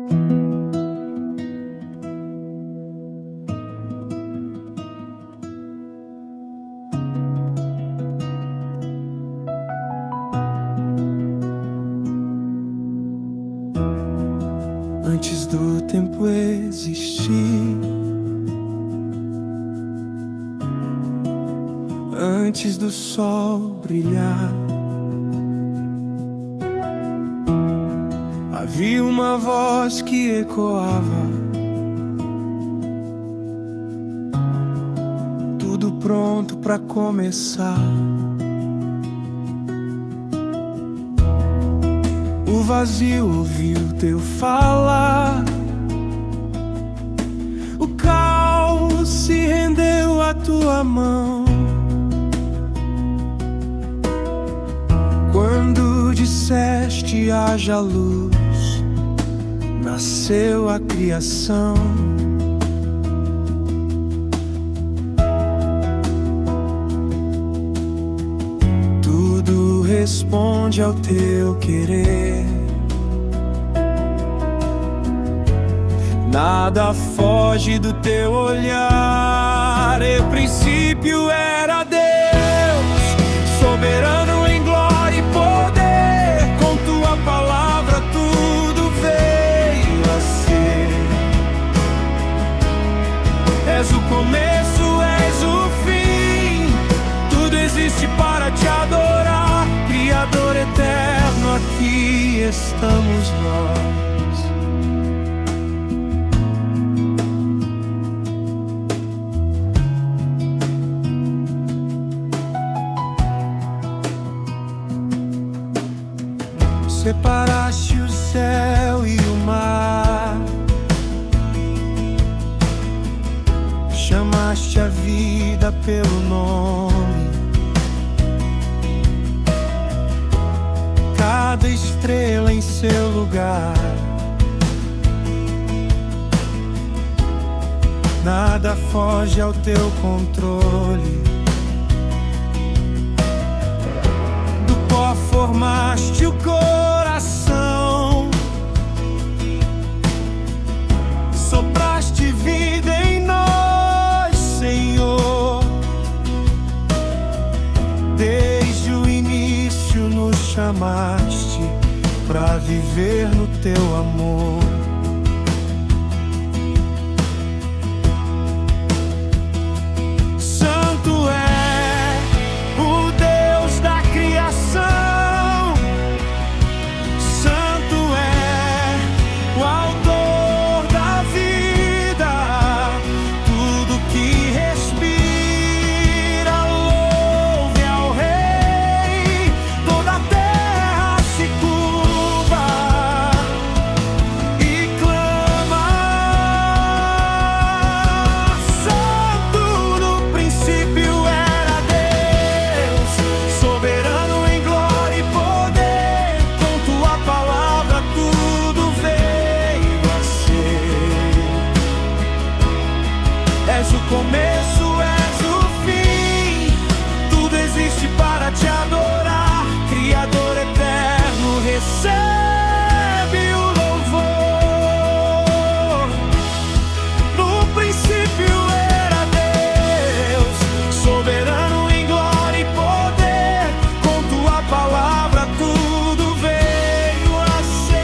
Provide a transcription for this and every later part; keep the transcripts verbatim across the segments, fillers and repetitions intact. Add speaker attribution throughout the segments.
Speaker 1: Antes do tempo existir, antes do sol brilhar, havia uma voz que ecoava, tudo pronto pra começar. O vazio ouviu teu falar, o caos se rendeu à tua mão. Quando disseste haja luz, nasceu a criação. Tudo responde ao teu querer, nada foge do teu olhar. E o princípio era Deus, soberano em glória e poder. Com tua palavra tudo veio a ser. És o começo, és o fim, tudo existe para te adorar. Criador eterno, aqui estamos nós. Separaste o céu e o mar, chamaste a vida pelo nome. Cada estrela em seu lugar, nada foge ao teu controle. Do pó formaste o coração, sopraste vida em nós, Senhor. Desde o início nos chamaste pra viver no teu amor. Santo é o Deus da criação, santo é o autor da vida. Tudo que respira louve ao Rei, toda a terra se curva e clama. Santo, no princípio era Deus, soberano em glória e poder. Com tua palavra tudo veio a ser. És o começo, és o fim, tudo existe para te adorar. Criador eterno, recebe o louvor. No princípio era Deus, soberano em glória e poder. Com tua palavra tudo veio a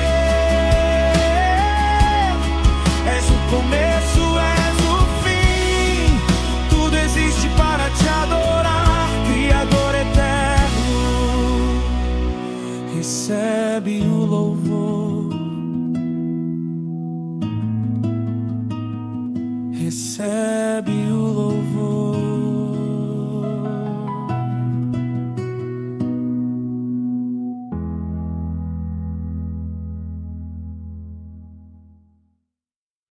Speaker 1: ser. És o começo, és o fim, tudo existe para te adorar. Criador eterno, recebe o louvor, recebe o louvor.